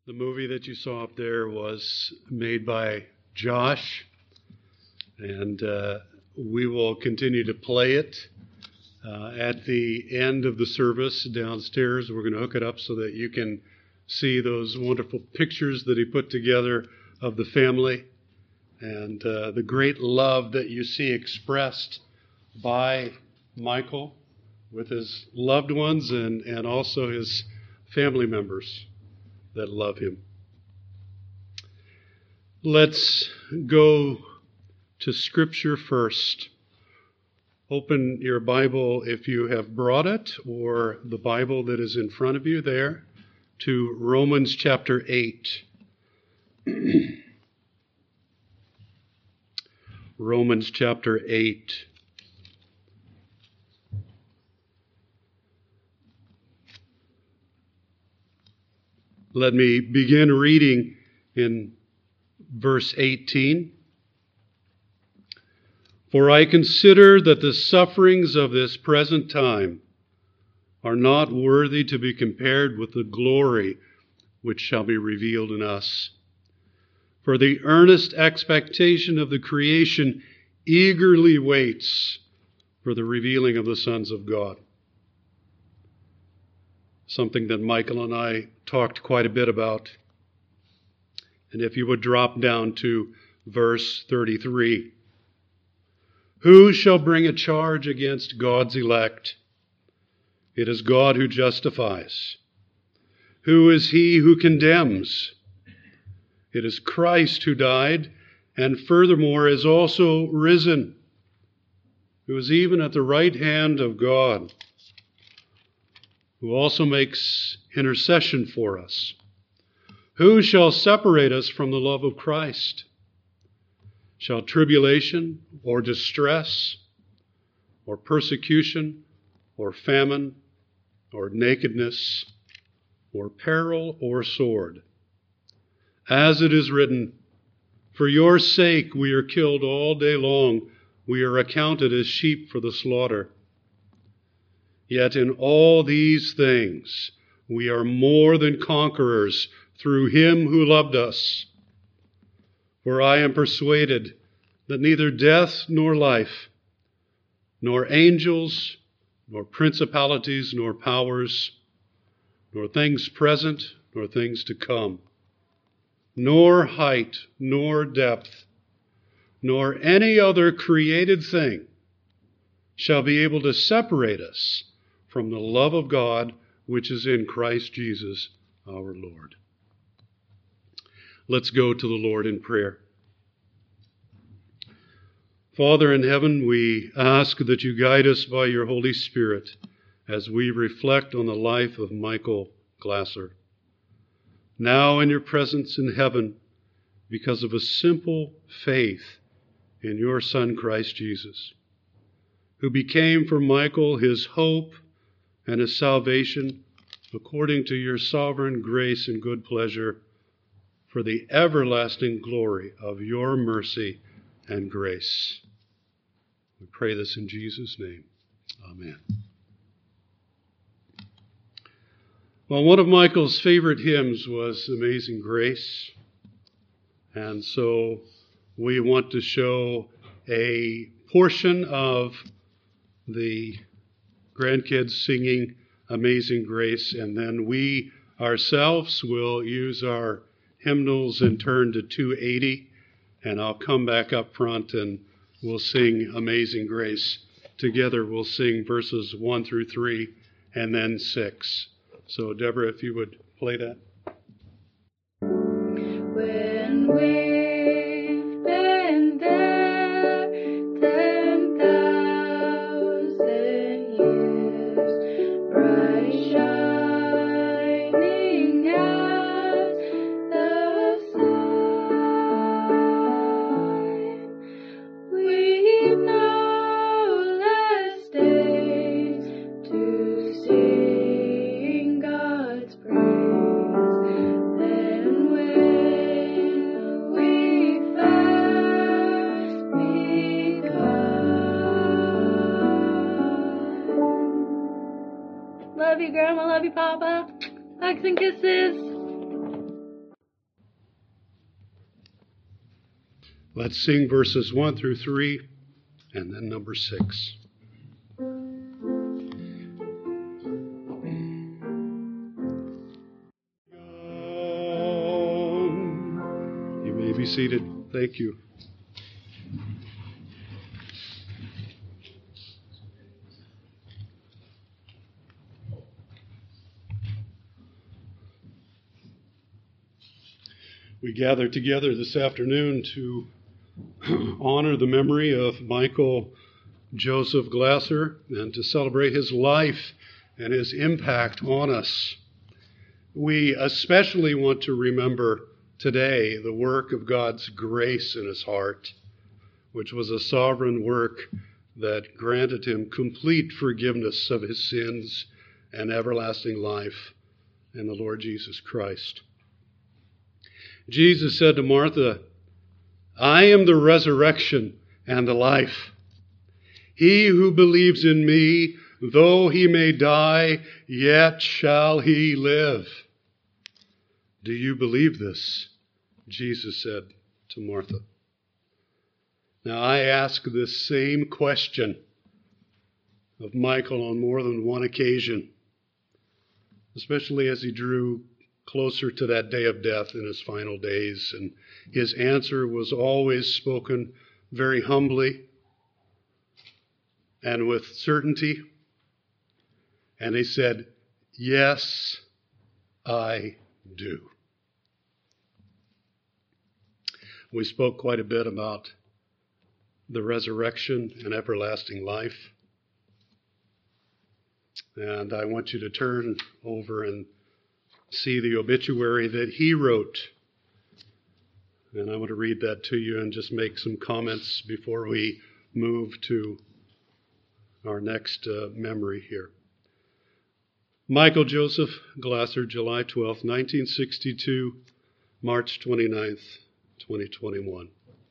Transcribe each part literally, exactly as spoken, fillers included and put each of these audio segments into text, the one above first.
The movie that you saw up there was made by Josh, and uh, we will continue to play it. Uh, at the end of the service downstairs, we're going to hook it up so that you can see those wonderful pictures that he put together of the family and uh, the great love that you see expressed by Michael with his loved ones and, and also his family members that love him. Let's go to Scripture first. Open your Bible if you have brought it, or the Bible that is in front of you there, to Romans chapter eight. Romans chapter eight. Let me begin reading in verse eighteen. For I consider that the sufferings of this present time are not worthy to be compared with the glory which shall be revealed in us. For the earnest expectation of the creation eagerly waits for the revealing of the sons of God. Something that Michael and I talked quite a bit about. And if you would drop down to verse thirty-three. Who shall bring a charge against God's elect? It is God who justifies. Who is he who condemns? It is Christ who died, and furthermore is also risen, who is even at the right hand of God, who also makes intercession for us. Who shall separate us from the love of Christ? Shall tribulation or distress or persecution or famine or nakedness or peril or sword? As it is written, for your sake we are killed all day long. We are accounted as sheep for the slaughter. Yet in all these things we are more than conquerors through him who loved us. For I am persuaded that neither death nor life, nor angels, nor principalities, nor powers, nor things present, nor things to come, nor height, nor depth, nor any other created thing shall be able to separate us from the love of God which is in Christ Jesus our Lord. Let's go to the Lord in prayer. Father in heaven, we ask that you guide us by your Holy Spirit as we reflect on the life of Michael Glasser. Now in your presence in heaven, because of a simple faith in your Son, Christ Jesus, who became for Michael his hope and his salvation according to your sovereign grace and good pleasure, for the everlasting glory of your mercy and grace. We pray this in Jesus' name. Amen. Well, one of Michael's favorite hymns was Amazing Grace. And so we want to show a portion of the grandkids singing Amazing Grace, and then we ourselves will use our hymnals and turn to two eighty, and I'll come back up front and we'll sing Amazing Grace. Together we'll sing verses one through three and then six. So Deborah, if you would play that. When we've been there ten thousand years, bright shining as the sun, we've no less days to sing God's praise than when we first begun. Love you, Grandma. Love you, Papa. Hugs and kisses. Let's sing verses one through three and then number six. You may be seated. Thank you. We gather together this afternoon to honor the memory of Michael Joseph Glasser and to celebrate his life and his impact on us. We especially want to remember today the work of God's grace in his heart, which was a sovereign work that granted him complete forgiveness of his sins and everlasting life in the Lord Jesus Christ. Jesus said to Martha, I am the resurrection and the life. He who believes in me, though he may die, yet shall he live. Do you believe this? Jesus said to Martha. Now I ask this same question of Michael on more than one occasion, especially as he drew closer to that day of death in his final days. And his answer was always spoken very humbly and with certainty. And he said, yes, I do. We spoke quite a bit about the resurrection and everlasting life. And I want you to turn over and see the obituary that he wrote. And I want to read that to you and just make some comments before we move to our next uh, memory here. Michael Joseph Glasser, July twelfth, nineteen sixty-two, March twenty-ninth, twenty twenty-one.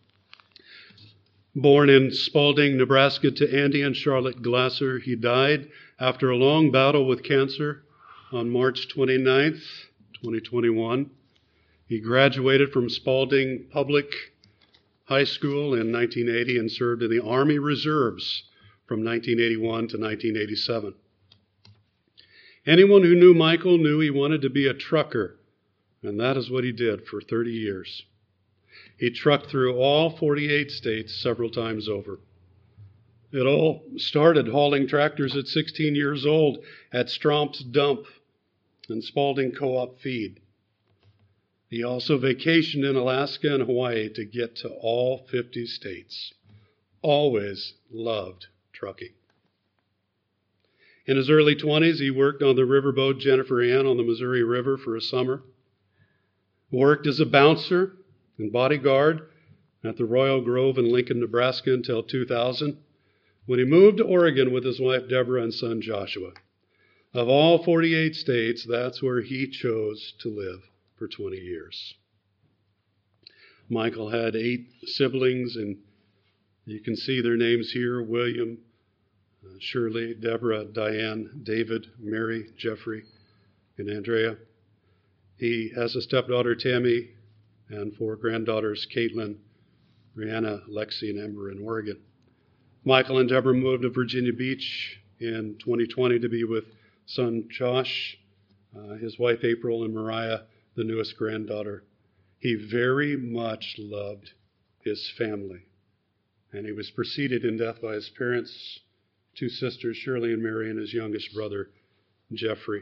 Born in Spalding, Nebraska to Andy and Charlotte Glasser, he died after a long battle with cancer on March twenty-ninth, twenty twenty-one. He graduated from Spalding Public High School in nineteen eighty and served in the Army Reserves from nineteen eighty-one to nineteen eighty-seven. Anyone who knew Michael knew he wanted to be a trucker, and that is what he did for thirty years. He trucked through all forty-eight states several times over. It all started hauling tractors at sixteen years old at Stromp's Dump and Spalding Co-op Feed. He also vacationed in Alaska and Hawaii to get to all fifty states. Always loved trucking. In his early twenties, he worked on the riverboat Jennifer Ann on the Missouri River for a summer. Worked as a bouncer and bodyguard at the Royal Grove in Lincoln, Nebraska until two thousand, when he moved to Oregon with his wife Deborah and son Joshua. Of all forty-eight states, that's where he chose to live for twenty years. Michael had eight siblings, and you can see their names here: William, uh, Shirley, Deborah, Diane, David, Mary, Jeffrey, and Andrea. He has a stepdaughter, Tammy, and four granddaughters, Caitlin, Brianna, Lexi, and Ember in Oregon. Michael and Deborah moved to Virginia Beach in twenty twenty to be with son Josh, uh, his wife April, and Mariah, the newest granddaughter. He very much loved his family, and he was preceded in death by his parents, two sisters, Shirley and Mary, and his youngest brother, Jeffrey.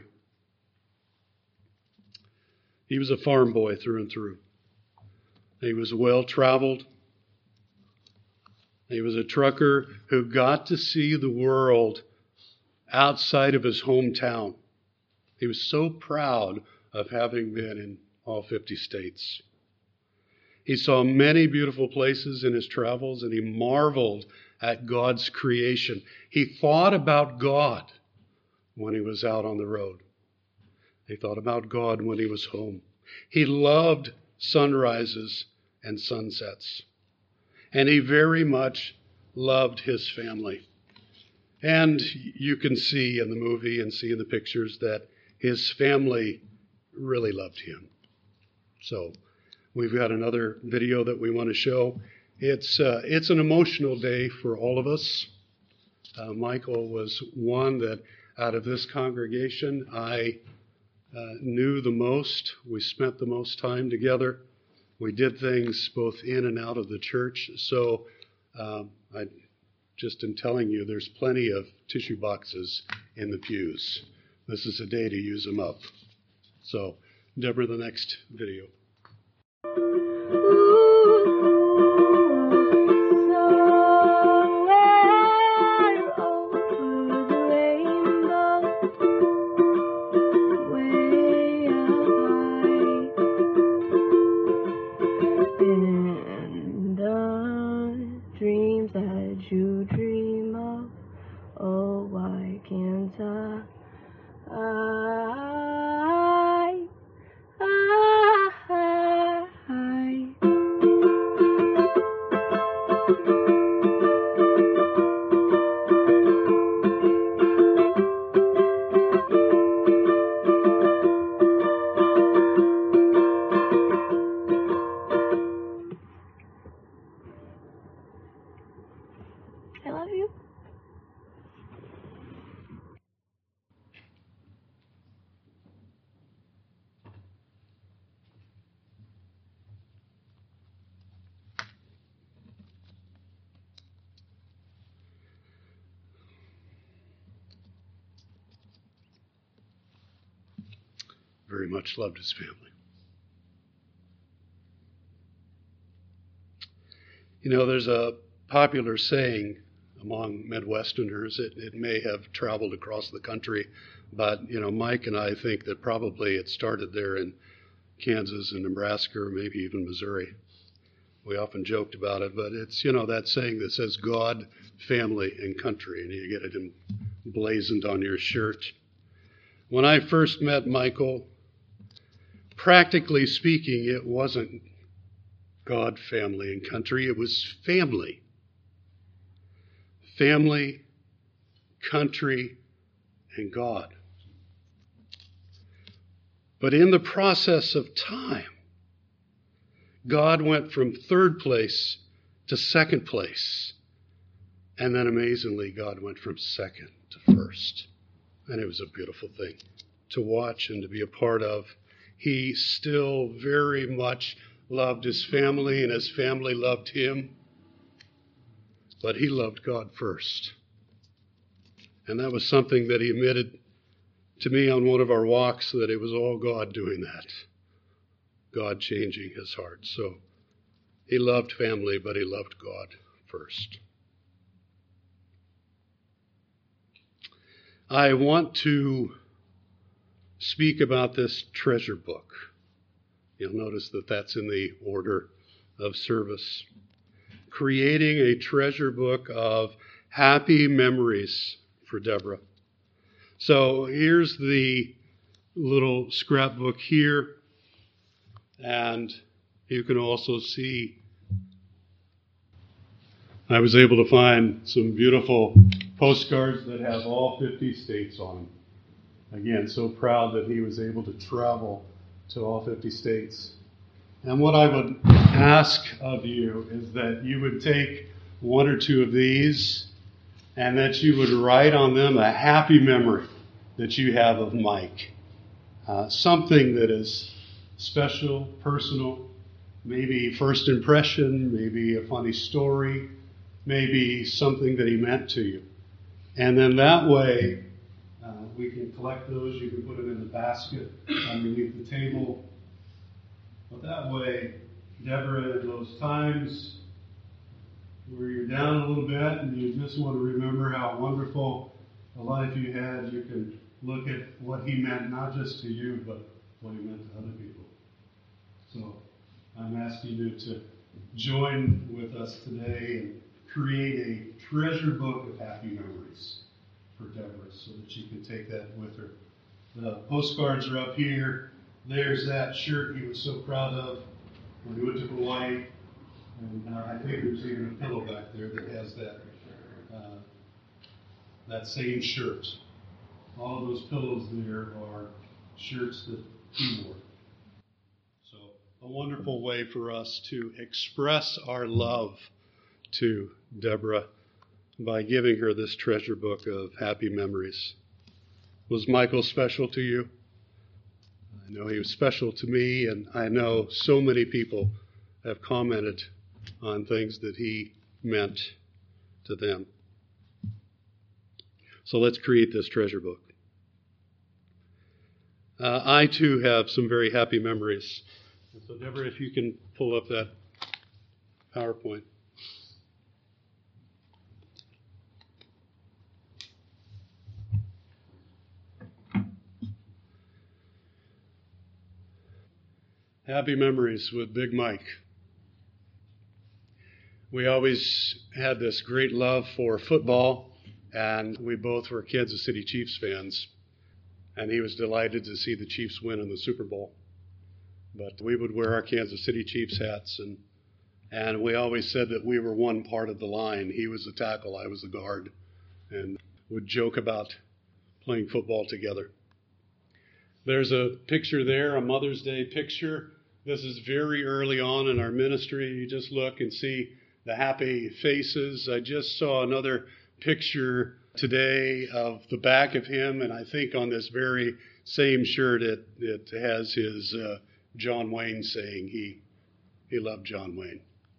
He was a farm boy through and through. He was well-traveled. He was a trucker who got to see the world outside of his hometown. He was so proud of having been in all fifty states. He saw many beautiful places in his travels, and he marveled at God's creation. He thought about God when he was out on the road. He thought about God when he was home. He loved sunrises and sunsets. And he very much loved his family. And you can see in the movie and see in the pictures that his family really loved him. So we've got another video that we want to show. It's uh, it's an emotional day for all of us. Uh, Michael was one that out of this congregation I uh, knew the most. We spent the most time together. We did things both in and out of the church. So um, I just in telling you, there's plenty of tissue boxes in the pews. This is a day to use them up. So, Deborah, the next video. You dream of, oh, why can't I, I, I, I. I love you. Very much loved his family. You know, there's a popular saying among Midwesterners, it, it may have traveled across the country, but, you know, Mike and I think that probably it started there in Kansas and Nebraska, or maybe even Missouri. We often joked about it, but it's, you know, that saying that says God, family, and country, and you get it emblazoned on your shirt. When I first met Michael, practically speaking, it wasn't God, family, and country. It was family. Family, country, and God. But in the process of time, God went from third place to second place. And then amazingly, God went from second to first. And it was a beautiful thing to watch and to be a part of. He still very much loved his family, and his family loved him. But he loved God first. And that was something that he admitted to me on one of our walks, that it was all God doing that. God changing his heart. So he loved family, but he loved God first. I want to speak about this treasure book. You'll notice that that's in the order of service. Creating a treasure book of happy memories for Deborah. So here's the little scrapbook here. And you can also see I was able to find some beautiful postcards that have all fifty states on them. Again, so proud that he was able to travel to all fifty states. And what I would ask of you is that you would take one or two of these and that you would write on them a happy memory that you have of Mike. Uh, something that is special, personal, maybe first impression, maybe a funny story, maybe something that he meant to you. And then that way, uh, we can collect those. You can put them in the basket underneath the table. But that way, Deborah, in those times where you're down a little bit and you just want to remember how wonderful a life you had, you can look at what he meant, not just to you, but what he meant to other people. So I'm asking you to join with us today and create a treasure book of happy memories for Deborah so that she can take that with her. The postcards are up here. There's that shirt he was so proud of when he went to Hawaii. And uh, I think there's even a pillow back there that has that uh, that same shirt. All of those pillows there are shirts that he wore. So a wonderful way for us to express our love to Deborah by giving her this treasure book of happy memories. Was Michael special to you? I know he was special to me, and I know so many people have commented on things that he meant to them. So let's create this treasure book. Uh, I, too, have some very happy memories. So, Deborah, if you can pull up that PowerPoint. Happy memories with Big Mike. We always had this great love for football, and we both were Kansas City Chiefs fans. And he was delighted to see the Chiefs win in the Super Bowl. But we would wear our Kansas City Chiefs hats, and and we always said that we were one part of the line. He was the tackle, I was the guard, and would joke about playing football together. There's a picture there, a Mother's Day picture. This is very early on in our ministry. You just look and see the happy faces. I just saw another picture today of the back of him, and I think on this very same shirt it, it has his uh, John Wayne saying he, he loved John Wayne.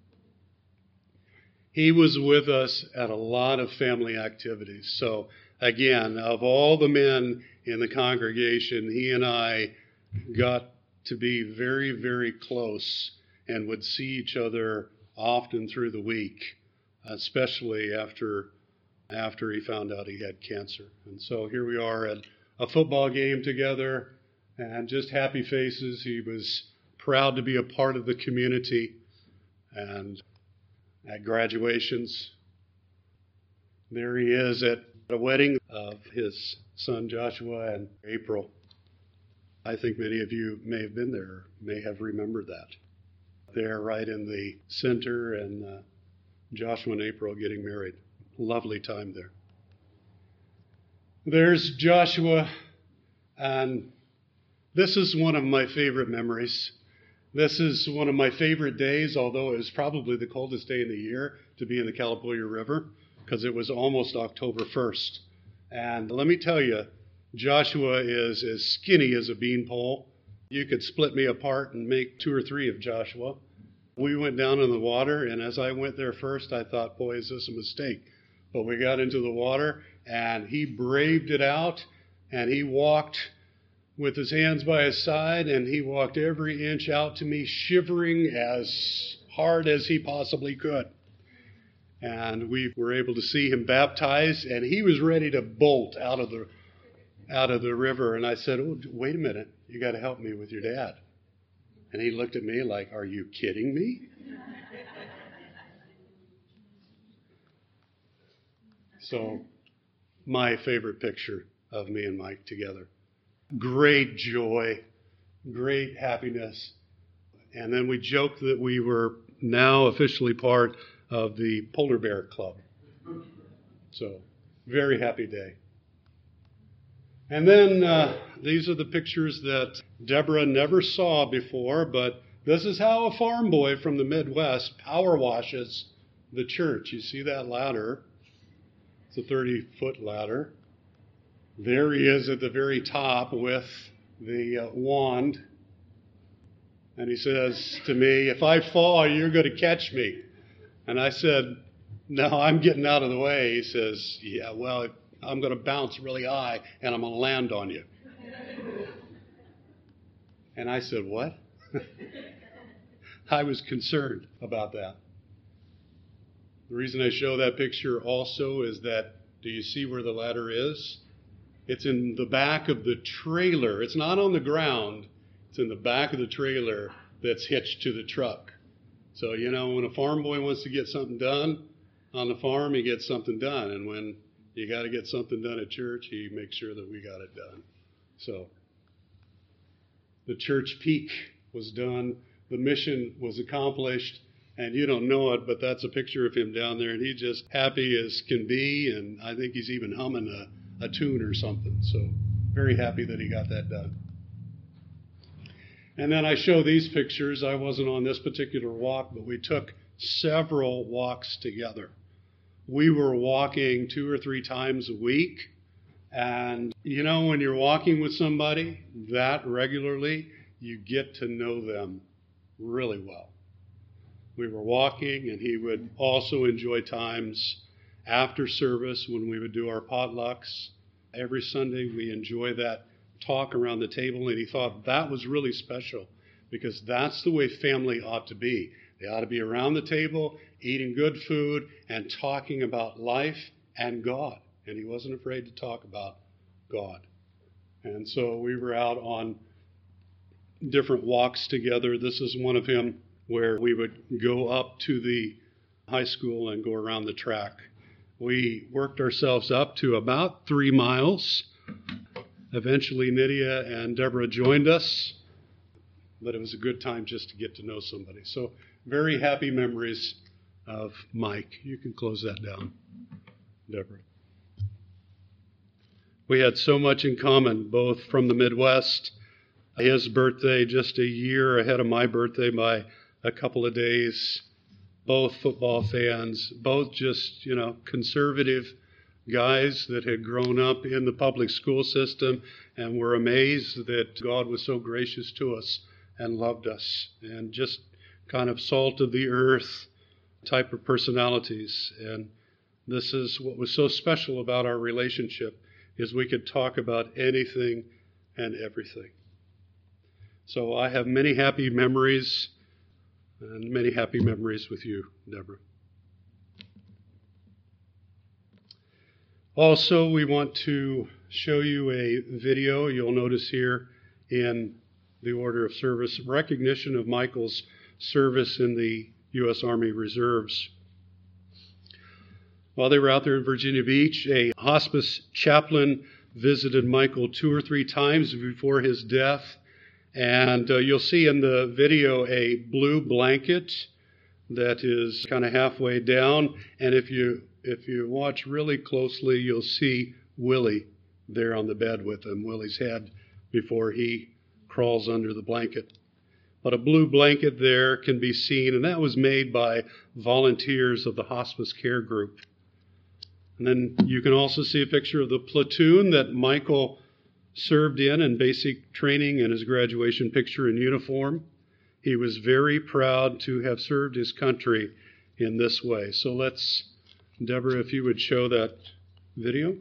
He was with us at a lot of family activities. So again, of all the men in the congregation, he and I got to be very, very close and would see each other often through the week, especially after after he found out he had cancer. And so here we are at a football game together, and just happy faces. He was proud to be a part of the community. And at graduations, there he is at a wedding of his son Joshua and April. I think many of you may have been there, may have remembered that. There right in the center, and uh, Joshua and April getting married. Lovely time there. There's Joshua, and this is one of my favorite memories. This is one of my favorite days, although it was probably the coldest day in the year to be in the Calapooya River, because it was almost October first. And let me tell you, Joshua is as skinny as a beanpole. You could split me apart and make two or three of Joshua. We went down in the water, and as I went there first, I thought, boy, is this a mistake? But we got into the water, and he braved it out, and he walked with his hands by his side, and he walked every inch out to me, shivering as hard as he possibly could. And we were able to see him baptized, and he was ready to bolt out of the out of the river. And I said, oh, wait a minute, you got to help me with your dad. And he looked at me like, are you kidding me? So, my favorite picture of me and Mike together. Great joy, great happiness. And then we joked that we were now officially part of the Polar Bear Club. So, very happy day. And then uh, these are the pictures that Deborah never saw before, but this is how a farm boy from the Midwest power washes the church. You see that ladder? It's a thirty-foot ladder. There he is at the very top with the uh, wand. And he says to me, if I fall, you're going to catch me. And I said, no, I'm getting out of the way. He says, yeah, well, I'm going to bounce really high and I'm going to land on you. And I said, what? I was concerned about that. The reason I show that picture also is that, do you see where the ladder is? It's in the back of the trailer. It's not on the ground. It's in the back of the trailer that's hitched to the truck. So, you know, when a farm boy wants to get something done on the farm, he gets something done. And when you got to get something done at church, he makes sure that we got it done. So, the church peak was done. The mission was accomplished. And you don't know it, but that's a picture of him down there. And he's just happy as can be. And I think he's even humming a, a tune or something. So very happy that he got that done. And then I show these pictures. I wasn't on this particular walk, but we took several walks together. We were walking two or three times a week. And, you know, when you're walking with somebody that regularly, you get to know them really well. We were walking, and he would also enjoy times after service when we would do our potlucks. Every Sunday we enjoy that talk around the table, and he thought that was really special because that's the way family ought to be. They ought to be around the table, eating good food, and talking about life and God. And he wasn't afraid to talk about God. And so we were out on different walks together. This is one of him where we would go up to the high school and go around the track. We worked ourselves up to about three miles. Eventually, Nydia and Deborah joined us, but it was a good time just to get to know somebody. So very happy memories of Mike. You can close that down, Deborah. We had so much in common, both from the Midwest. His birthday just a year ahead of my birthday by a couple of days. Both football fans, both just, you know, conservative guys that had grown up in the public school system and were amazed that God was so gracious to us and loved us, and just kind of salt of the earth type of personalities. And this is what was so special about our relationship, is we could talk about anything and everything. So I have many happy memories, and many happy memories with you, Deborah. Also, we want to show you a video you'll notice here in the order of service, recognition of Michael's service in the U S Army Reserves. While they were out there in Virginia Beach, a hospice chaplain visited Michael two or three times before his death. And uh, you'll see in the video a blue blanket that is kind of halfway down. And if you if you watch really closely, you'll see Willie there on the bed with him, Willie's head before he crawls under the blanket. But a blue blanket there can be seen, and that was made by volunteers of the hospice care group. And then you can also see a picture of the platoon that Michael served in in basic training and his graduation picture in uniform. He was very proud to have served his country in this way. So let's, Deborah, if you would show that video.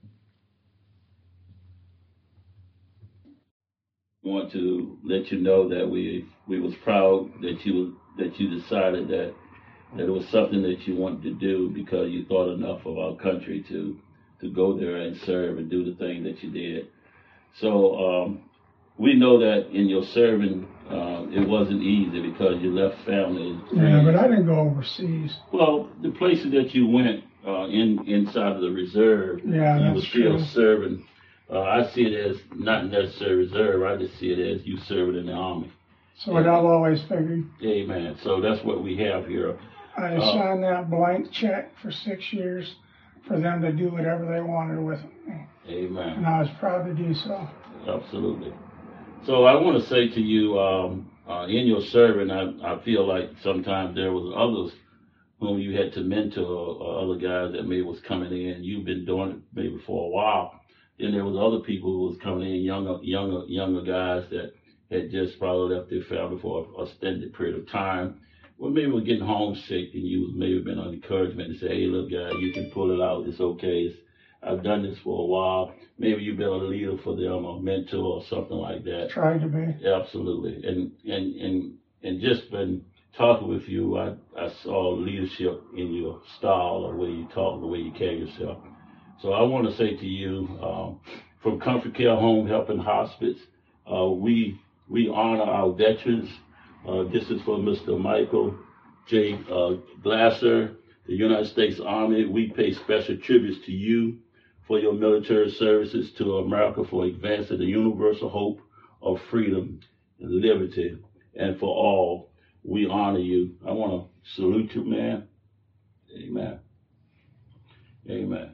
I want to let you know that we we was proud that you that you decided that that it was something that you wanted to do because you thought enough of our country to to go there and serve and do the thing that you did. So um, we know that in your serving, uh, it wasn't easy because you left family. Yeah, but I didn't go overseas. Well, the places that you went uh, in inside of the reserve, yeah, you that's were still true. serving. Uh, I see it as not necessarily reserve. I just see it as you serving in the Army. So what I've always figured. Amen. So that's what we have here. I Uh, signed that blank check for six years for them to do whatever they wanted with me. Amen. And I was proud to do so. Absolutely. So I want to say to you, um, uh, in your serving, I, I feel like sometimes there was others whom you had to mentor, or other guys that maybe was coming in. You've been doing it maybe for a while. Then there was other people who was coming in, younger, younger, younger guys that had just probably left their family for a extended period of time. Well, maybe we're getting homesick, and you maybe been an encouragement to say, hey, look, guy, you can pull it out. It's okay. It's, I've done this for a while. Maybe you've been a leader for them, a mentor or something like that. Tried to be. Absolutely. And and and and just been talking with you, I, I saw leadership in your style, the way you talk, the way you carry yourself. So I want to say to you, um, from Comfort Care Home Health and Hospice, uh, we we honor our veterans. Uh, this is for Mister Michael J. Uh, Glasser, the United States Army. We pay special tributes to you for your military services to America, for advancing the universal hope of freedom and liberty. And for all, we honor you. I want to salute you, man. Amen. Amen.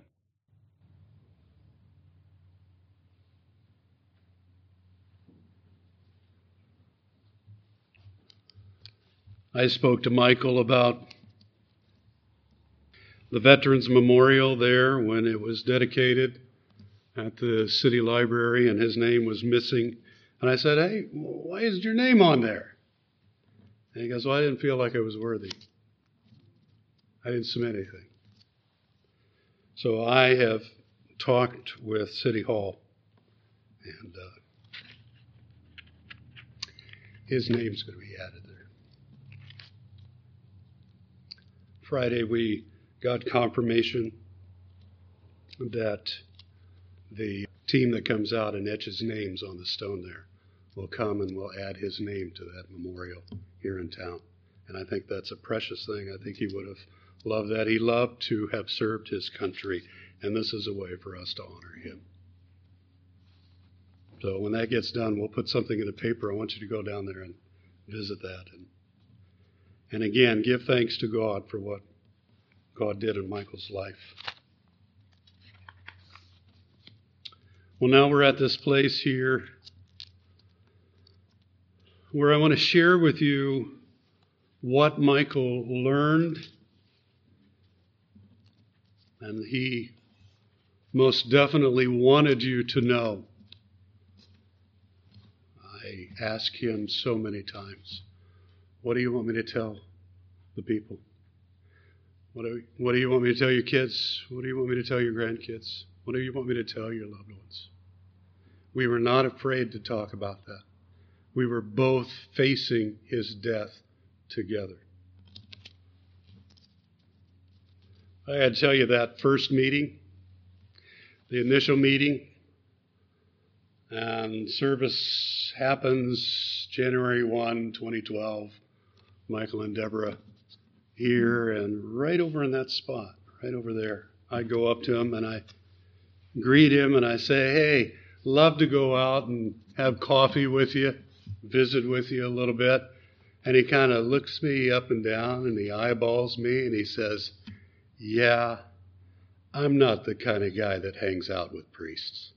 I spoke to Michael about the Veterans Memorial there when it was dedicated at the city library and his name was missing. And I said, hey, why isn't your name on there? And he goes, well, I didn't feel like I was worthy. I didn't submit anything. So I have talked with City Hall, and uh, his name's going to be added there. Friday we got confirmation that the team that comes out and etches names on the stone there will come and will add his name to that memorial here in town. And I think that's a precious thing. I think he would have loved that. He loved to have served his country, and this is a way for us to honor him. So when that gets done, we'll put something in the paper. I want you to go down there and visit that. And, and again, give thanks to God for what God did in Michael's life. Well, now we're at this place here where I want to share with you what Michael learned, and he most definitely wanted you to know. I asked him so many times, what do you want me to tell the people? What do, what do you want me to tell your kids? What do you want me to tell your grandkids? What do you want me to tell your loved ones? We were not afraid to talk about that. We were both facing his death together. I had to tell you that first meeting, the initial meeting, and service happens January first, twenty twelve. Michael and Deborah here, and right over in that spot, right over there, I go up to him and I greet him and I say, hey, love to go out and have coffee with you, visit with you a little bit. And he kind of looks me up and down and he eyeballs me and he says, yeah, I'm not the kind of guy that hangs out with priests.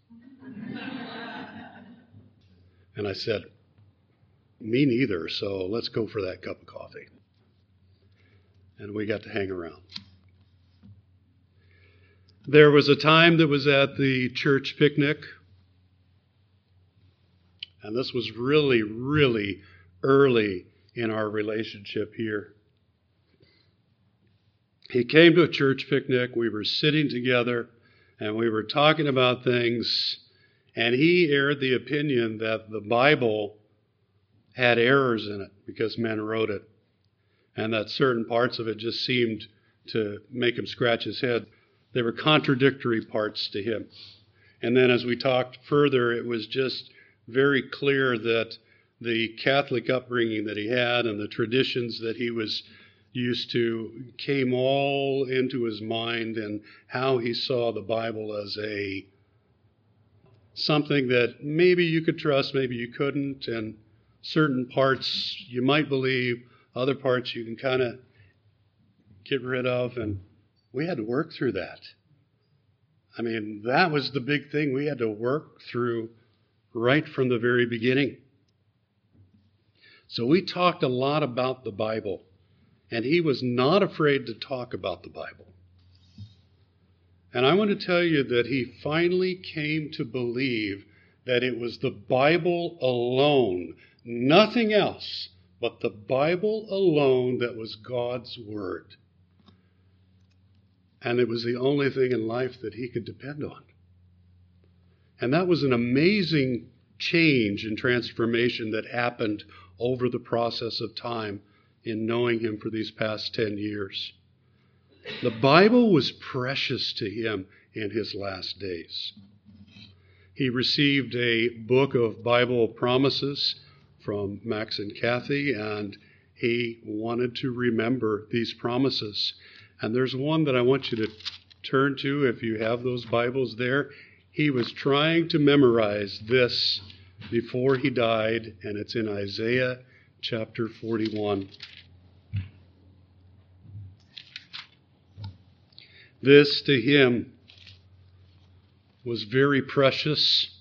And I said, me neither, so let's go for that cup of coffee. And we got to hang around. There was a time that was at the church picnic, and this was really, really early in our relationship here. He came to a church picnic, we were sitting together, and we were talking about things, and he aired the opinion that the Bible had errors in it because men wrote it, and that certain parts of it just seemed to make him scratch his head. They were contradictory parts to him. And then as we talked further, it was just very clear that the Catholic upbringing that he had and the traditions that he was used to came all into his mind, and how he saw the Bible as a something that maybe you could trust, maybe you couldn't, and certain parts you might believe, other parts you can kind of get rid of, and we had to work through that. I mean, that was the big thing we had to work through right from the very beginning. So we talked a lot about the Bible, and he was not afraid to talk about the Bible. And I want to tell you that he finally came to believe that it was the Bible alone, nothing else, but the Bible alone that was God's Word. And it was the only thing in life that he could depend on. And that was an amazing change and transformation that happened over the process of time in knowing him for these past ten years. The Bible was precious to him in his last days. He received a book of Bible promises from Max and Kathy, and he wanted to remember these promises. And there's one that I want you to turn to if you have those Bibles there. He was trying to memorize this before he died, and it's in Isaiah chapter forty-one. This to him was very precious.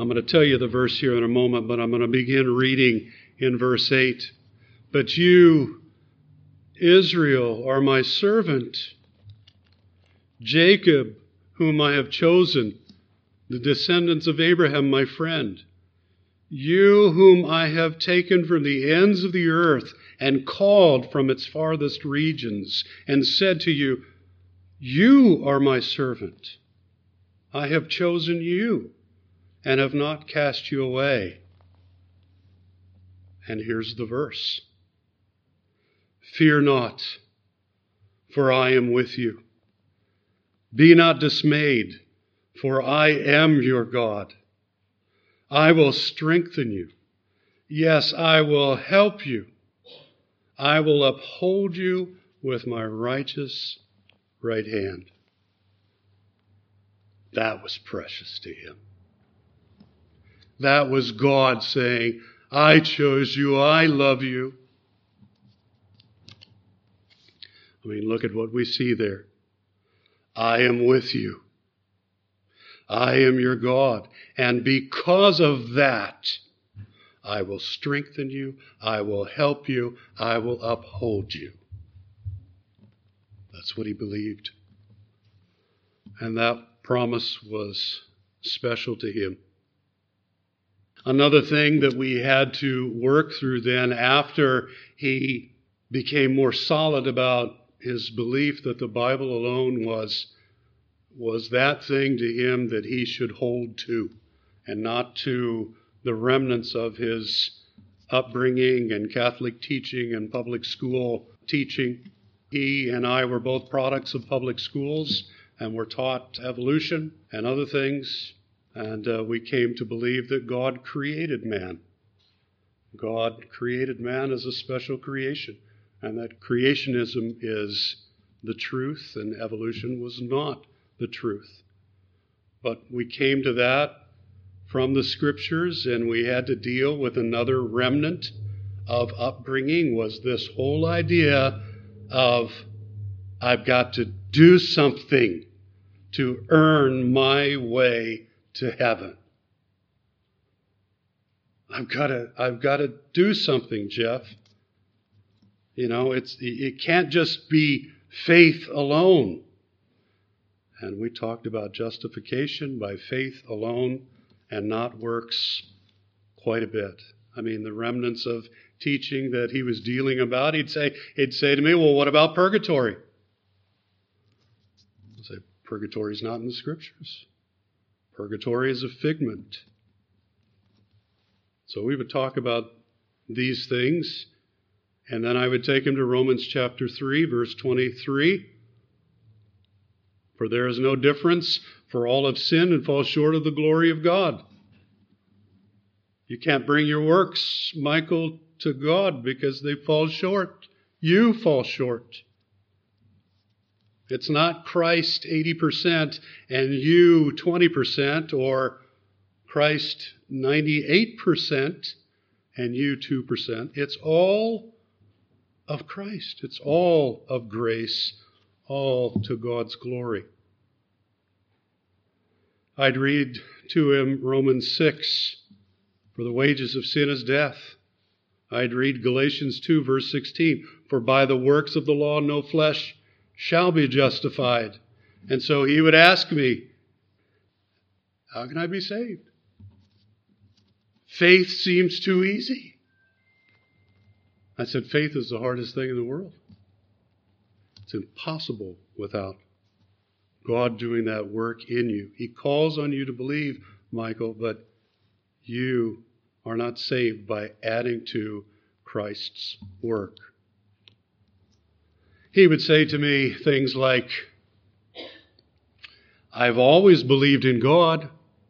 I'm going to tell you the verse here in a moment, but I'm going to begin reading in verse eight. But you, Israel, are my servant, Jacob, whom I have chosen, the descendants of Abraham, my friend. You whom I have taken from the ends of the earth and called from its farthest regions, and said to you, you are my servant. I have chosen you and have not cast you away. And here's the verse. Fear not, for I am with you. Be not dismayed, for I am your God. I will strengthen you. Yes, I will help you. I will uphold you with my righteous right hand. That was precious to him. That was God saying, I chose you, I love you. I mean, look at what we see there. I am with you. I am your God. And because of that, I will strengthen you. I will help you. I will uphold you. That's what he believed. And that promise was special to him. Another thing that we had to work through then after he became more solid about his belief that the Bible alone was was that thing to him that he should hold to, and not to the remnants of his upbringing and Catholic teaching and public school teaching. He and I were both products of public schools and were taught evolution and other things, and uh, we came to believe that God created man. God created man as a special creation, and that creationism is the truth and evolution was not the truth. But we came to that from the scriptures, and we had to deal with another remnant of upbringing, was this whole idea of I've got to do something to earn my way to heaven. I've got to I've got to do something, Jeff. You know, it's it can't just be faith alone. And we talked about justification by faith alone and not works quite a bit. I mean, the remnants of teaching that he was dealing about, he'd say, he'd say to me, well, what about purgatory? I'd say, purgatory is not in the scriptures. Purgatory is a figment. So we would talk about these things, and then I would take him to Romans chapter three, verse twenty-three. For there is no difference, for all have sinned and fall short of the glory of God. You can't bring your works, Michael, to God because they fall short. You fall short. It's not Christ eighty percent and you twenty percent, or Christ ninety-eight percent and you two percent. It's all of Christ. It's all of grace, all to God's glory. I'd read to him Romans six, for the wages of sin is death. I'd read Galatians two, verse sixteen, for by the works of the law no flesh shall be justified. And so he would ask me, how can I be saved? Faith seems too easy. I said, faith is the hardest thing in the world. It's impossible without God doing that work in you. He calls on you to believe, Michael, but you are not saved by adding to Christ's work. He would say to me things like, I've always believed in God.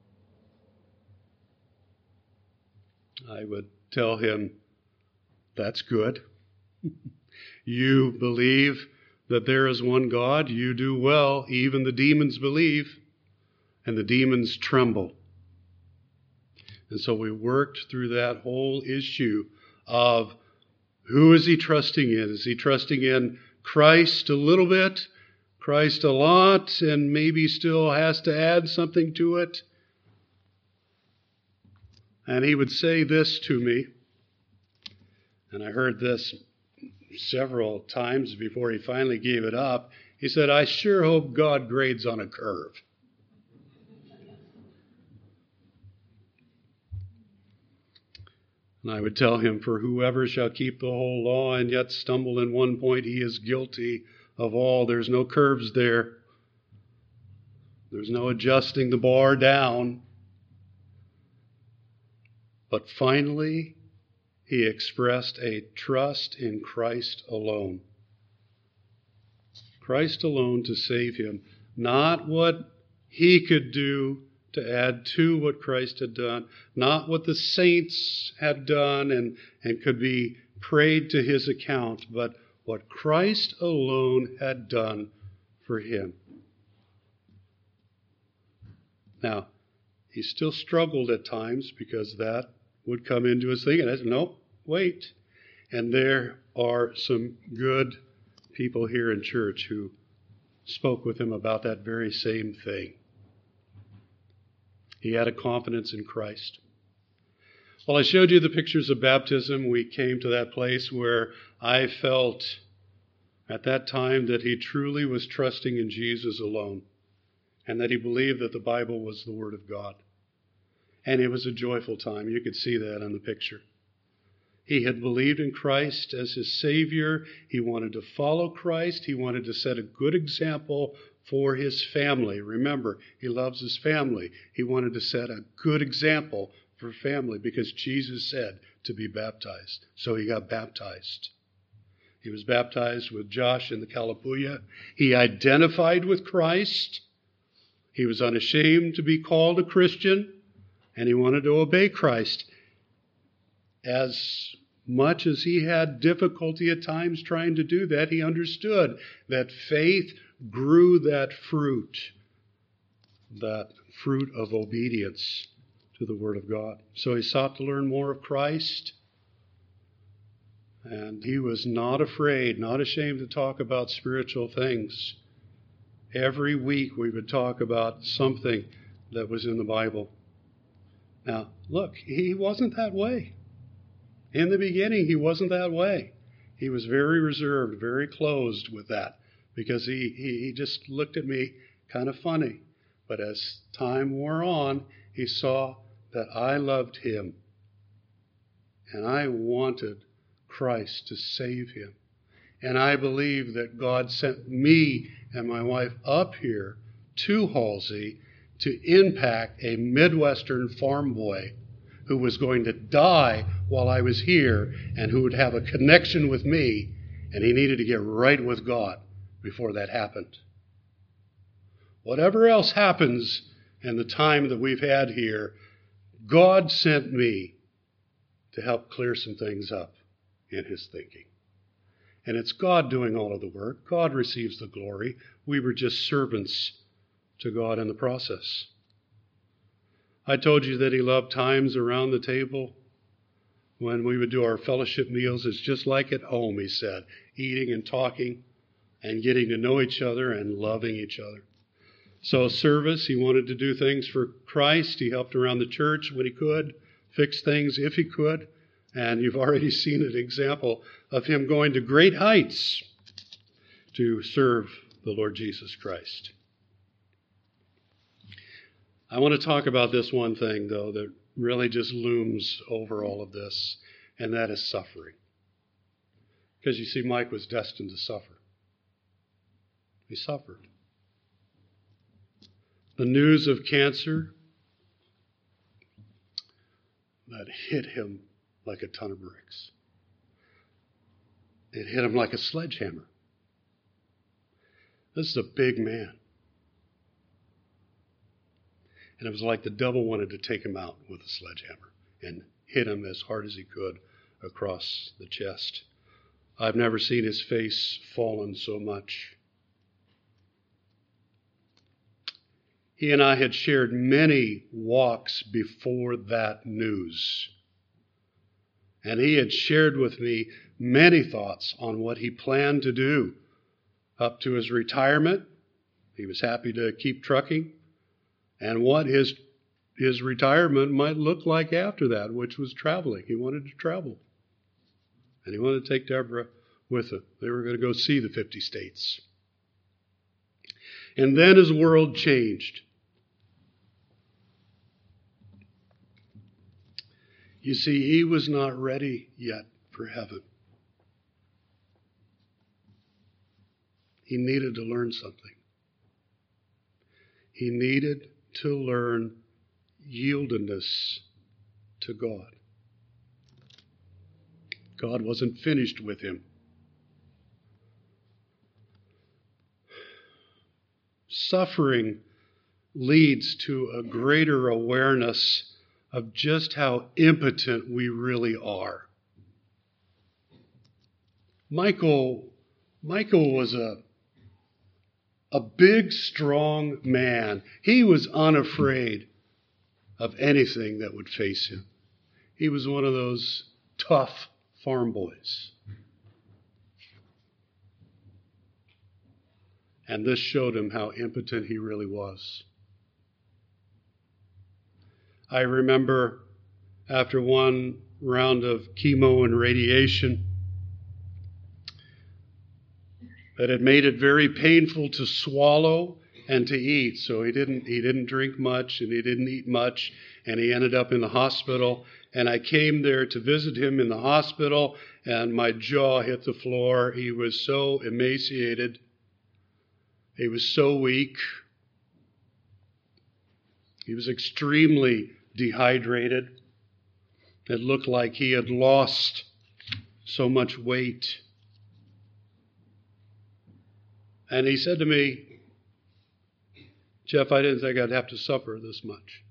I would tell him, that's good. You believe that there is one God. You do well. Even the demons believe, and the demons tremble. And so we worked through that whole issue of who is he trusting in? Is he trusting in Christ a little bit, Christ a lot, and maybe still has to add something to it? And he would say this to me, and I heard this several times before he finally gave it up. He said, "I sure hope God grades on a curve." And I would tell him, "For whoever shall keep the whole law and yet stumble in one point, he is guilty of all." There's no curves there. There's no adjusting the bar down. But finally, he expressed a trust in Christ alone. Christ alone to save him. Not what he could do to add to what Christ had done. Not what the saints had done and, and could be prayed to his account, but what Christ alone had done for him. Now, he still struggled at times because that would come into his thinking. I said, "No, wait." And there are some good people here in church who spoke with him about that very same thing. He had a confidence in Christ. Well, I showed you the pictures of baptism. We came to that place where I felt at that time that he truly was trusting in Jesus alone and that he believed that the Bible was the Word of God. And it was a joyful time. You could see that in the picture. He had believed in Christ as his Savior. He wanted to follow Christ. He wanted to set a good example for his family. Remember, he loves his family. He wanted to set a good example for family because Jesus said to be baptized. So he got baptized. He was baptized with Josh in the Kalapuya. He identified with Christ. He was unashamed to be called a Christian, and he wanted to obey Christ. As much as he had difficulty at times trying to do that, he understood that faith grew that fruit, that fruit of obedience to the Word of God. So he sought to learn more of Christ, and he was not afraid, not ashamed to talk about spiritual things. Every week we would talk about something that was in the Bible. Now, look, he wasn't that way. In the beginning, he wasn't that way. He was very reserved, very closed with that, because he, he, he just looked at me kind of funny. But as time wore on, he saw that I loved him, and I wanted Christ to save him. And I believe that God sent me and my wife up here to Halsey to impact a Midwestern farm boy who was going to die while I was here and who would have a connection with me, and he needed to get right with God before that happened. Whatever else happens in the time that we've had here, God sent me to help clear some things up in his thinking. And it's God doing all of the work. God receives the glory. We were just servants to God in the process. I told you that he loved times around the table when we would do our fellowship meals. It's just like at home, he said, eating and talking and getting to know each other and loving each other. So service, he wanted to do things for Christ. He helped around the church when he could, fix things if he could. And you've already seen an example of him going to great heights to serve the Lord Jesus Christ. I want to talk about this one thing, though, that really just looms over all of this, and that is suffering. Because you see, Mike was destined to suffer. He suffered. The news of cancer that hit him like a ton of bricks. It hit him like a sledgehammer. This is a big man. And it was like the devil wanted to take him out with a sledgehammer and hit him as hard as he could across the chest. I've never seen his face fallen so much. He and I had shared many walks before that news. And he had shared with me many thoughts on what he planned to do up to his retirement. He was happy to keep trucking. And what his his retirement might look like after that, which was traveling. He wanted to travel. And he wanted to take Deborah with him. They were going to go see the fifty states. And then his world changed. You see, he was not ready yet for heaven. He needed to learn something. He needed to learn yieldedness to God. God wasn't finished with him. Suffering leads to a greater awareness of just how impotent we really are. Michael, Michael was a, a big, strong man. He was unafraid of anything that would face him. He was one of those tough farm boys. And this showed him how impotent he really was. I remember after one round of chemo and radiation that it made it very painful to swallow and to eat. So he didn't he didn't drink much and he didn't eat much, and he ended up in the hospital. And I came there to visit him in the hospital, and my jaw hit the floor. He was so emaciated. He was so weak. He was extremely dehydrated. It looked like he had lost so much weight. And he said to me, "Jeff, I didn't think I'd have to suffer this much."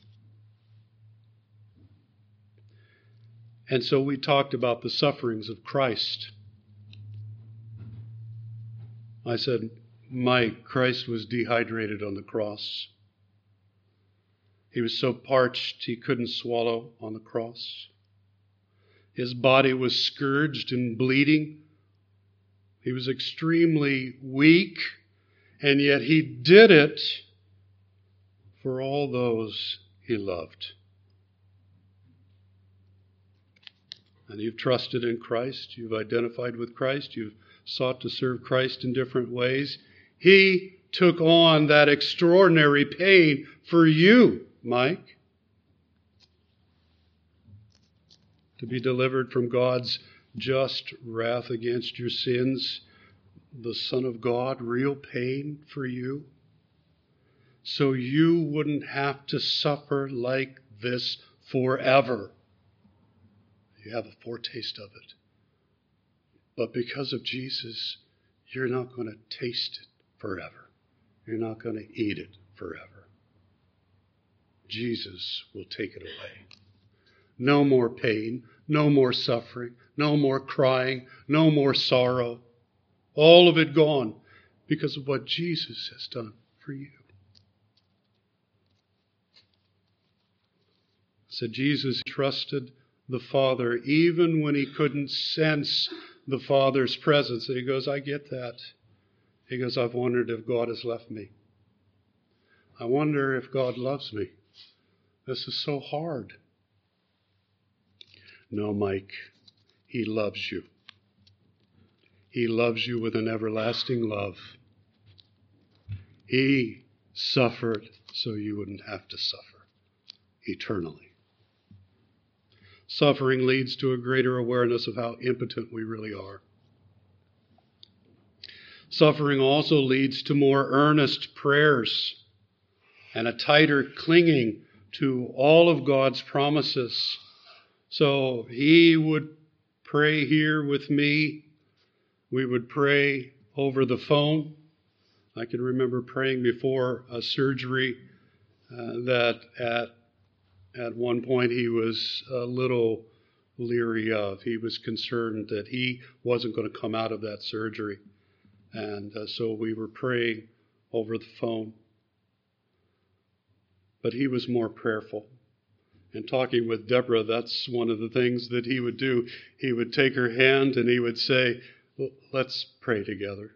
And so we talked about the sufferings of Christ. I said, "Mike, Christ was dehydrated on the cross. He was so parched he couldn't swallow on the cross. His body was scourged and bleeding. He was extremely weak, and yet he did it for all those he loved." And you've trusted in Christ, you've identified with Christ, you've sought to serve Christ in different ways. He took on that extraordinary pain for you, Mike, to be delivered from God's just wrath against your sins, the Son of God, real pain for you, so you wouldn't have to suffer like this forever. You have a foretaste of it. But because of Jesus, you're not going to taste it forever. You're not going to eat it forever. Jesus will take it away. No more pain, no more suffering, no more crying, no more sorrow. All of it gone because of what Jesus has done for you. So Jesus trusted the Father even when he couldn't sense the Father's presence. And he goes, "I get that." He goes, "I've wondered if God has left me. I wonder if God loves me. This is so hard." No, Mike, he loves you. He loves you with an everlasting love. He suffered so you wouldn't have to suffer eternally. Suffering leads to a greater awareness of how impotent we really are. Suffering also leads to more earnest prayers and a tighter clinging to all of God's promises. So he would pray here with me. We would pray over the phone. I can remember praying before a surgery uh, that at At one point he was a little leery of. He was concerned that he wasn't going to come out of that surgery. And uh, so we were praying over the phone. But he was more prayerful. And talking with Deborah, that's one of the things that he would do. He would take her hand and he would say, "Well, let's pray together."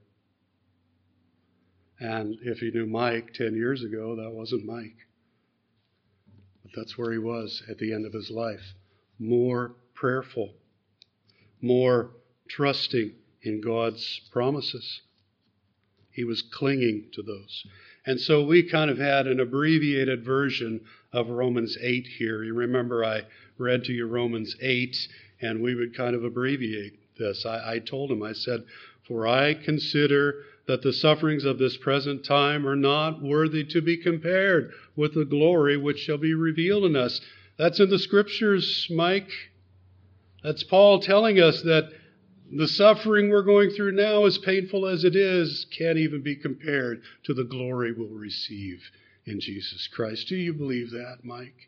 And if he knew Mike ten years ago, that wasn't Mike. But that's where he was at the end of his life. More prayerful, more trusting in God's promises. He was clinging to those. And so we kind of had an abbreviated version of Romans eight here. You remember I read to you Romans eight, and we would kind of abbreviate this. I, I told him, I said, "For I consider that the sufferings of this present time are not worthy to be compared with the glory which shall be revealed in us." That's in the Scriptures, Mike. That's Paul telling us that the suffering we're going through now, as painful as it is, can't even be compared to the glory we'll receive in Jesus Christ. Do you believe that, Mike?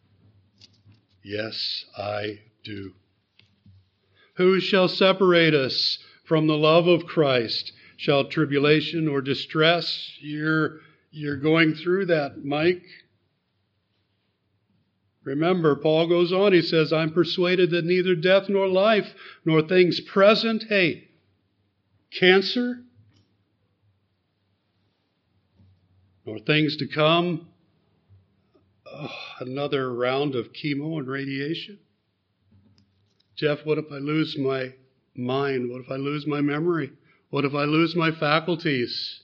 Yes, I do. Who shall separate us from the love of Christ? Shall tribulation or distress? You're, you're going through that, Mike. Remember, Paul goes on, he says, "I'm persuaded that neither death nor life, nor things present," hey, cancer, nor things to come, oh, another round of chemo and radiation. Jeff, what if I lose my mind? What if I lose my memory? What if I lose my faculties?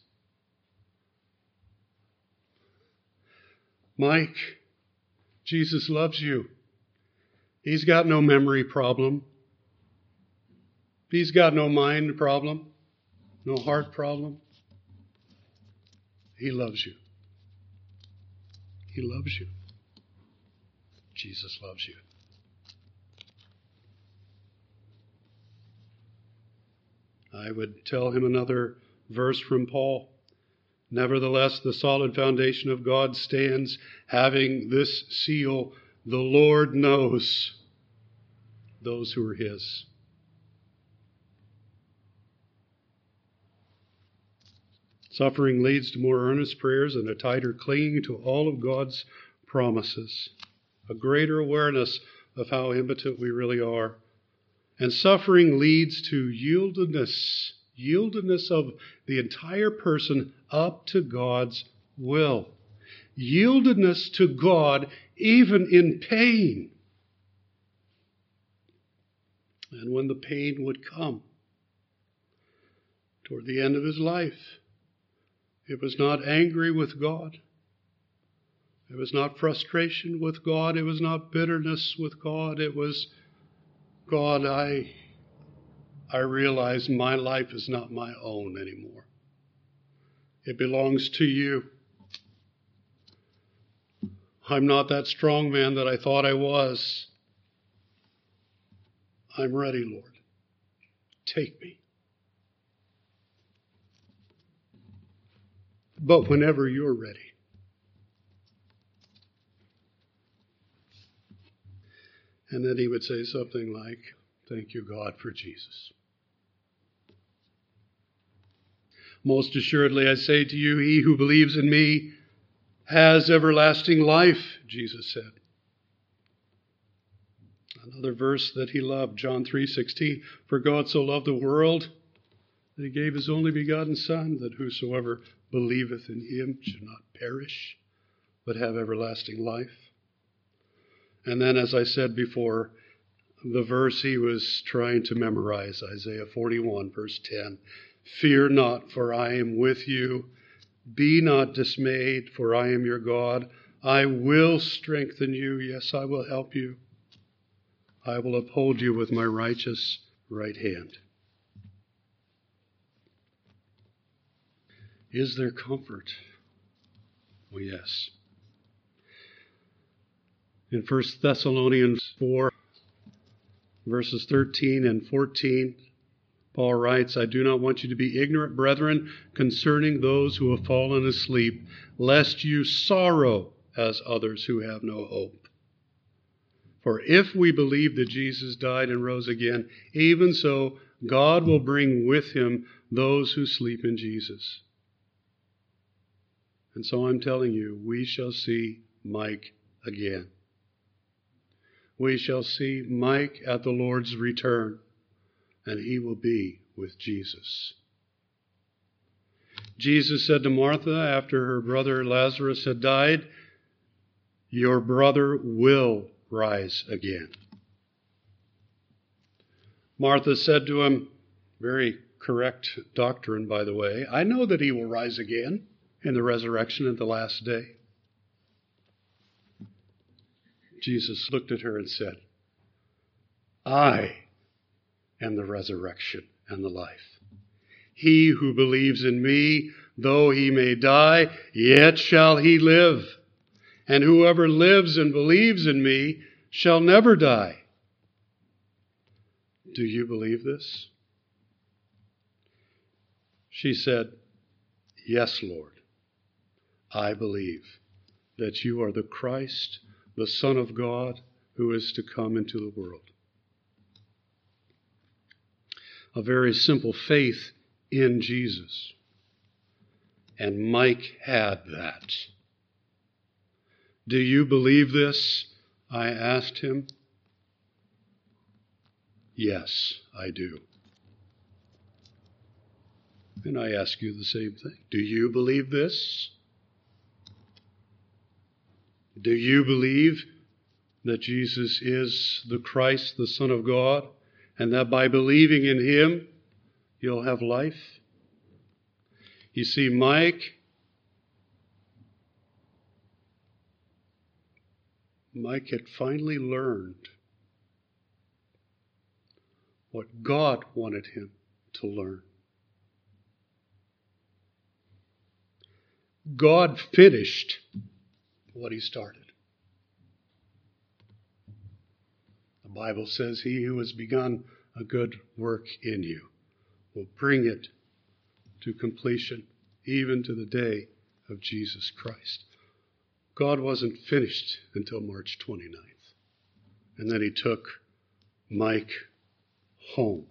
Mike, Jesus loves you. He's got no memory problem. He's got no mind problem, no heart problem. He loves you. He loves you. Jesus loves you. I would tell him another verse from Paul. "Nevertheless, the solid foundation of God stands, having this seal, the Lord knows those who are his." Suffering leads to more earnest prayers and a tighter clinging to all of God's promises, a greater awareness of how impotent we really are. And suffering leads to yieldedness, yieldedness of the entire person up to God's will. Yieldedness to God even in pain. And when the pain would come toward the end of his life, it was not angry with God. It was not frustration with God. It was not bitterness with God. It was, "God, I, I realize my life is not my own anymore. It belongs to you. I'm not that strong man that I thought I was. I'm ready, Lord. Take me." But whenever you're ready. And then he would say something like, "Thank you, God, for Jesus. Most assuredly, I say to you, he who believes in me has everlasting life," Jesus said. Another verse that he loved, John three sixteen, "For God so loved the world that he gave his only begotten Son, that whosoever believeth in him should not perish, but have everlasting life." And then, as I said before, the verse he was trying to memorize, Isaiah forty-one, verse ten. "Fear not, for I am with you. Be not dismayed, for I am your God. I will strengthen you. Yes, I will help you. I will uphold you with my righteous right hand." Is there comfort? Well, yes. In First Thessalonians four, verses thirteen and fourteen, Paul writes, "I do not want you to be ignorant, brethren, concerning those who have fallen asleep, lest you sorrow as others who have no hope. For if we believe that Jesus died and rose again, even so God will bring with him those who sleep in Jesus." And so I'm telling you, we shall see Mike again. We shall see Mike at the Lord's return, and he will be with Jesus. Jesus said to Martha after her brother Lazarus had died, Your brother will rise again. Martha said to him, very correct doctrine, by the way, I know that he will rise again in the resurrection at the last day. Jesus looked at her and said, I am the resurrection and the life. He who believes in me, though he may die, yet shall he live. And whoever lives and believes in me shall never die. Do you believe this? She said, Yes, Lord. I believe that you are the Christ, the Son of God, who is to come into the world. A very simple faith in Jesus. And Mike had that. Do you believe this? I asked him. Yes, I do. And I ask you the same thing. Do you believe this? Do you believe that Jesus is the Christ, the Son of God, and that by believing in him, you'll have life? You see, Mike, Mike had finally learned what God wanted him to learn. God finished what he started. The Bible says, he who has begun a good work in you will bring it to completion, even to the day of Jesus Christ. God wasn't finished until March twenty-ninth. And then he took Mike home.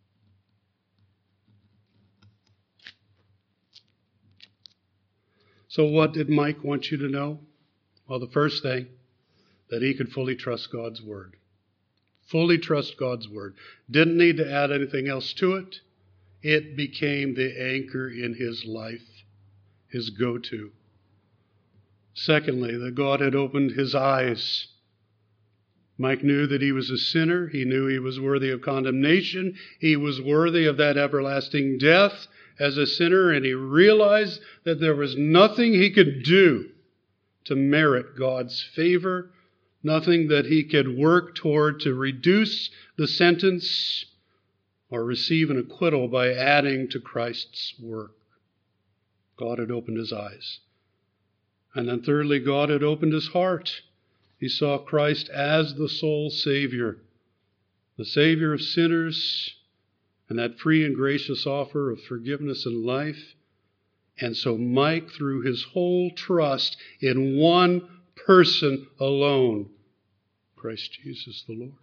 So what did Mike want you to know? Well, the first thing, that he could fully trust God's word. Fully trust God's word. Didn't need to add anything else to it. It became the anchor in his life, his go-to. Secondly, that God had opened his eyes. Mike knew that he was a sinner. He knew he was worthy of condemnation. He was worthy of that everlasting death as a sinner, and he realized that there was nothing he could do to merit God's favor, nothing that he could work toward to reduce the sentence or receive an acquittal by adding to Christ's work. God had opened his eyes. And then thirdly, God had opened his heart. He saw Christ as the sole Savior, the Savior of sinners, and that free and gracious offer of forgiveness and life. And so Mike threw his whole trust in one person alone, Christ Jesus the Lord.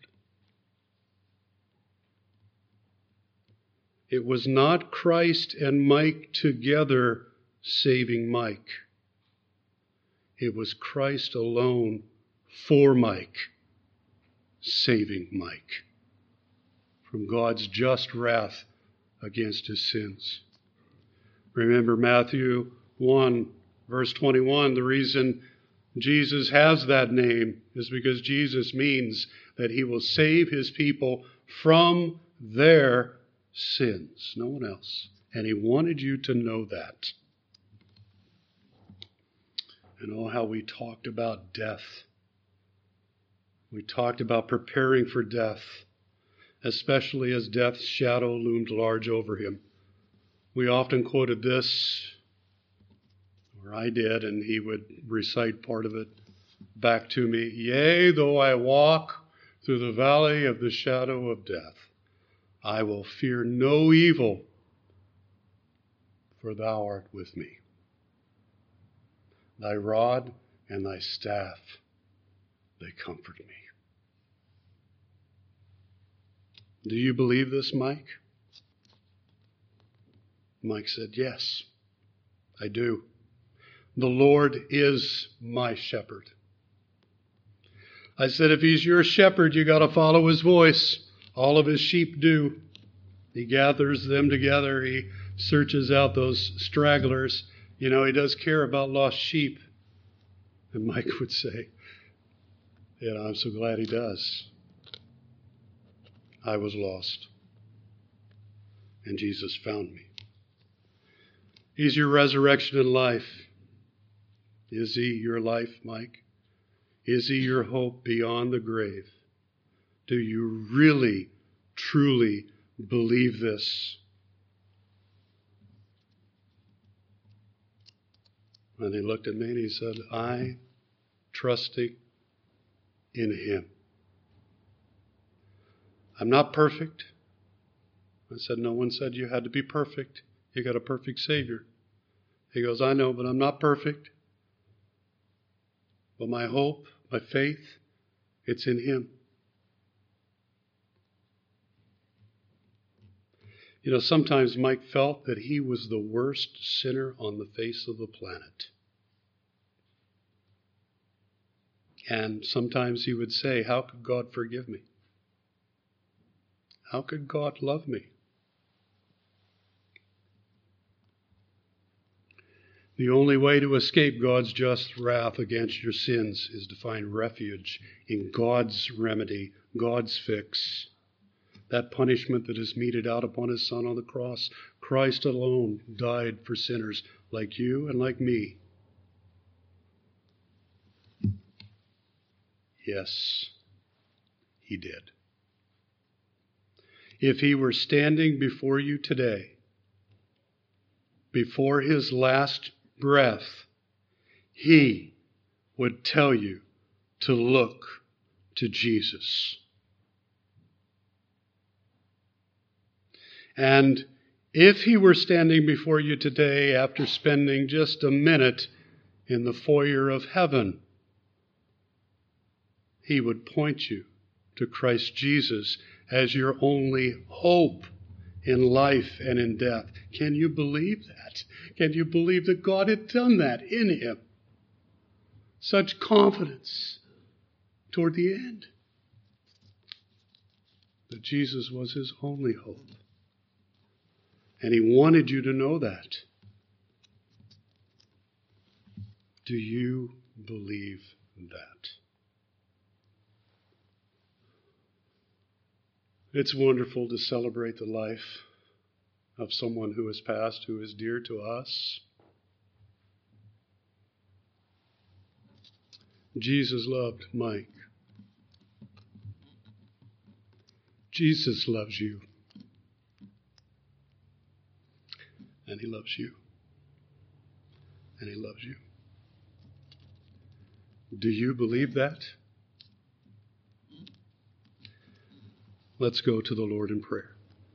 It was not Christ and Mike together saving Mike. It was Christ alone for Mike, saving Mike from God's just wrath against his sins. Remember Matthew one, verse twenty-one, the reason Jesus has that name is because Jesus means that he will save his people from their sins, no one else. And he wanted you to know that. And oh, how we talked about death. We talked about preparing for death, especially as death's shadow loomed large over him. We often quoted this, or I did, and he would recite part of it back to me. Yea, though I walk through the valley of the shadow of death, I will fear no evil, for thou art with me. Thy rod and thy staff, they comfort me. Do you believe this, Mike? Mike said, yes, I do. The Lord is my shepherd. I said, if he's your shepherd, you got to follow his voice. All of his sheep do. He gathers them together. He searches out those stragglers. You know, he does care about lost sheep. And Mike would say, yeah, I'm so glad he does. I was lost, and Jesus found me. He's your resurrection and life. Is he your life, Mike? Is he your hope beyond the grave? Do you really, truly believe this? And he looked at me and he said, I trusting in him. I'm not perfect. I said, no one said you had to be perfect. You got a perfect Savior. He goes, I know, but I'm not perfect. But my hope, my faith, it's in him. You know, sometimes Mike felt that he was the worst sinner on the face of the planet. And sometimes he would say, how could God forgive me? How could God love me? The only way to escape God's just wrath against your sins is to find refuge in God's remedy, God's fix. That punishment that is meted out upon his Son on the cross. Christ alone died for sinners like you and like me. Yes, he did. If he were standing before you today, before his last breath, he would tell you to look to Jesus. And if he were standing before you today after spending just a minute in the foyer of heaven, he would point you to Christ Jesus as your only hope in life and in death. Can you believe that? Can you believe that God had done that in him? Such confidence toward the end. That Jesus was his only hope. And he wanted you to know that. Do you believe that? It's wonderful to celebrate the life of someone who has passed, who is dear to us. Jesus loved Mike. Jesus loves you. And he loves you. And he loves you. Do you believe that? Let's go to the Lord in prayer.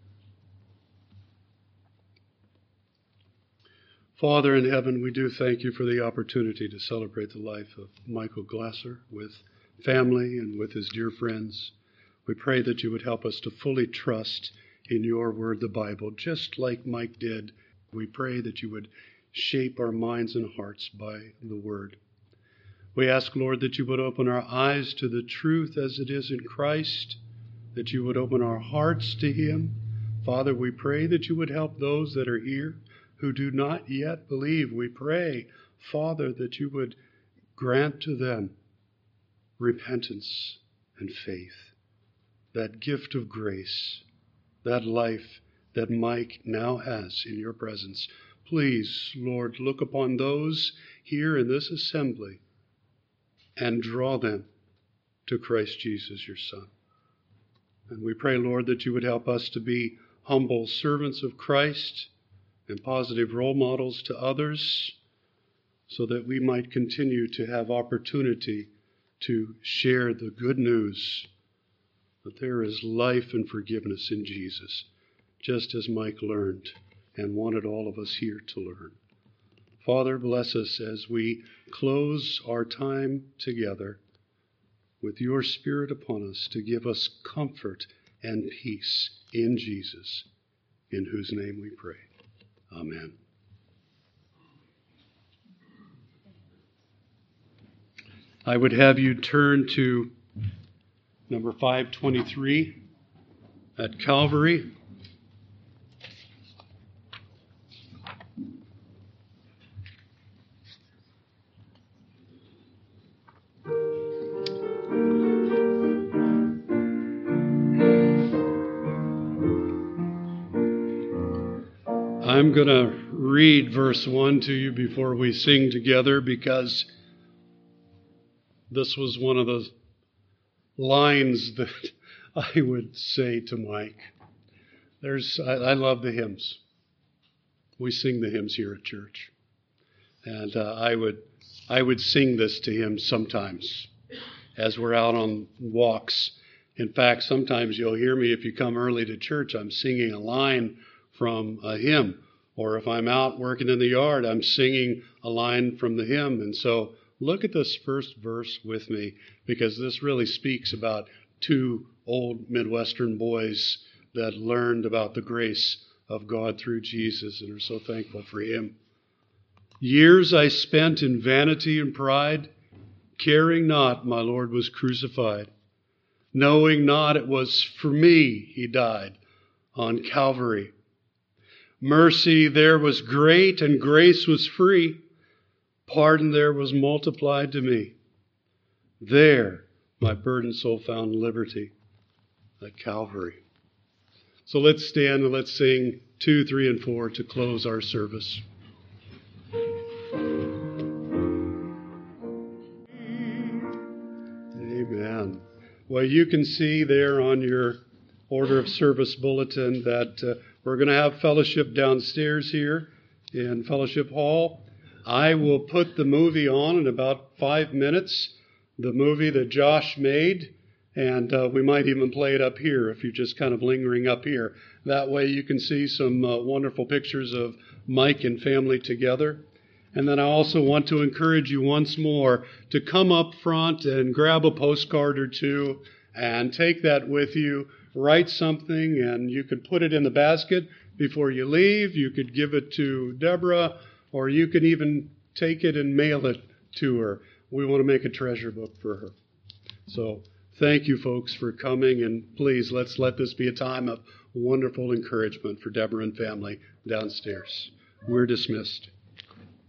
Father in heaven, we do thank you for the opportunity to celebrate the life of Michael Glasser with family and with his dear friends. We pray that you would help us to fully trust in your word, the Bible, just like Mike did. We pray that you would shape our minds and hearts by the word. We ask, Lord, that you would open our eyes to the truth as it is in Christ, that you would open our hearts to him. Father, we pray that you would help those that are here who do not yet believe. We pray, Father, that you would grant to them repentance and faith, that gift of grace, that life that Mike now has in your presence. Please, Lord, look upon those here in this assembly and draw them to Christ Jesus, your Son. And we pray, Lord, that you would help us to be humble servants of Christ and positive role models to others, so that we might continue to have opportunity to share the good news that there is life and forgiveness in Jesus, just as Mike learned and wanted all of us here to learn. Father, bless us as we close our time together with your Spirit upon us to give us comfort and peace in Jesus, in whose name we pray. Amen. I would have you turn to number five twenty-three at Calvary. I'm going to read verse one to you before we sing together, because this was one of the lines that I would say to Mike. There's, I, I love the hymns. We sing the hymns here at church. And uh, I would I would sing this to him sometimes as we're out on walks. In fact, sometimes you'll hear me if you come early to church, I'm singing a line from a hymn. Or if I'm out working in the yard, I'm singing a line from the hymn. And so look at this first verse with me, because this really speaks about two old Midwestern boys that learned about the grace of God through Jesus and are so thankful for him. Years I spent in vanity and pride, caring not my Lord was crucified, knowing not it was for me he died on Calvary. Mercy there was great and grace was free. Pardon there was multiplied to me. There my burdened soul found liberty at Calvary. So let's stand and let's sing two, three, and four to close our service. Amen. Well, you can see there on your order of service bulletin that uh, we're going to have fellowship downstairs here in Fellowship Hall. I will put the movie on in about five minutes, the movie that Josh made, and uh, we might even play it up here if you're just kind of lingering up here. That way you can see some uh, wonderful pictures of Mike and family together. And then I also want to encourage you once more to come up front and grab a postcard or two and take that with you. Write something, and you could put it in the basket before you leave. You could give it to Deborah, or you could even take it and mail it to her. We want to make a treasure book for her. So thank you, folks, for coming, and please, let's let this be a time of wonderful encouragement for Deborah and family downstairs. We're dismissed.